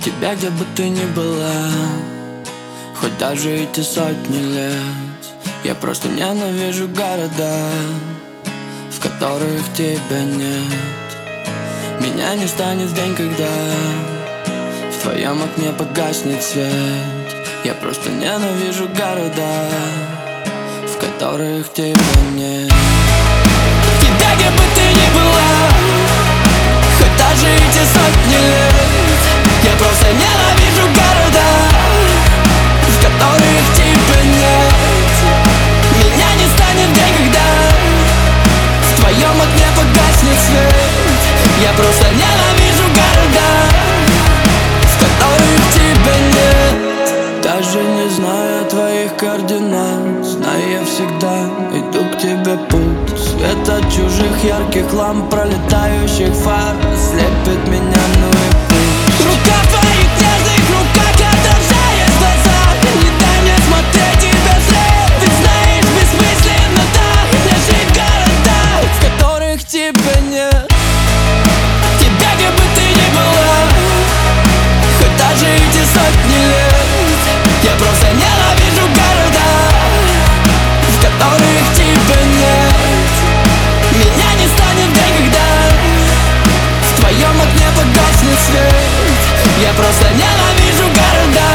Тебя, где бы ты ни была, хоть даже эти сотни лет. Я просто ненавижу города, в которых тебя нет. Меня не станет в день, когда в твоем окне погаснет свет. Я просто ненавижу города, в которых тебя нет. Тебя, где бы ты ни была, хоть даже эти сотни лет. Я просто ненавижу города, в которых тебя нет. Меня не станет в день, когда в твоем окне погаснет свет. Я просто ненавижу города, в которых тебя нет. Даже не зная твоих координат, знаю, я всегда иду к тебе путь. Свет от чужих ярких ламп, пролетающих фар слепит меня, ну и пусть. Рука в твоих нежных руках, отражаясь в глазах. Не дай мне смотреть тебя вслед, ведь знаешь, бессмысленно так мне жить в городах, в которых тебя нет. Тебя, где бы ты ни была, хоть даже эти сотни лет. Я просто ненавижу города, в которых тебя нет. Меня не станет в день, когда в твоем окне погаснет свет. Я просто ненавижу города,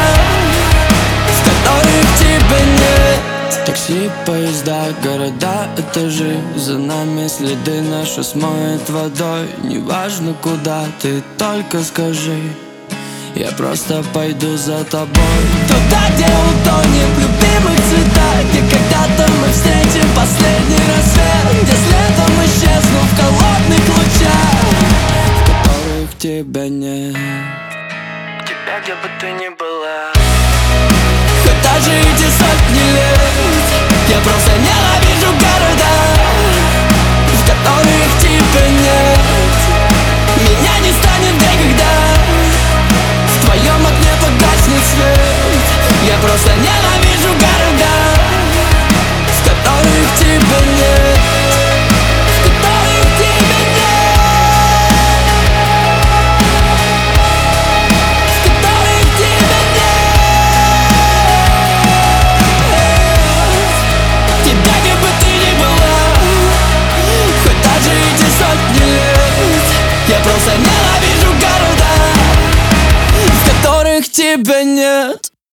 в которых тебя нет. Такси, поезда, города, этажи, за нами следы наши смоет водой. Неважно куда, ты только скажи, я просто пойду за тобой. Туда, где утонем в любимых цветах, где когда-то мы встретим последний рассвет, где следом исчезну в холодных лучах, в которых тебя нет. Тебя, где бы ты ни была.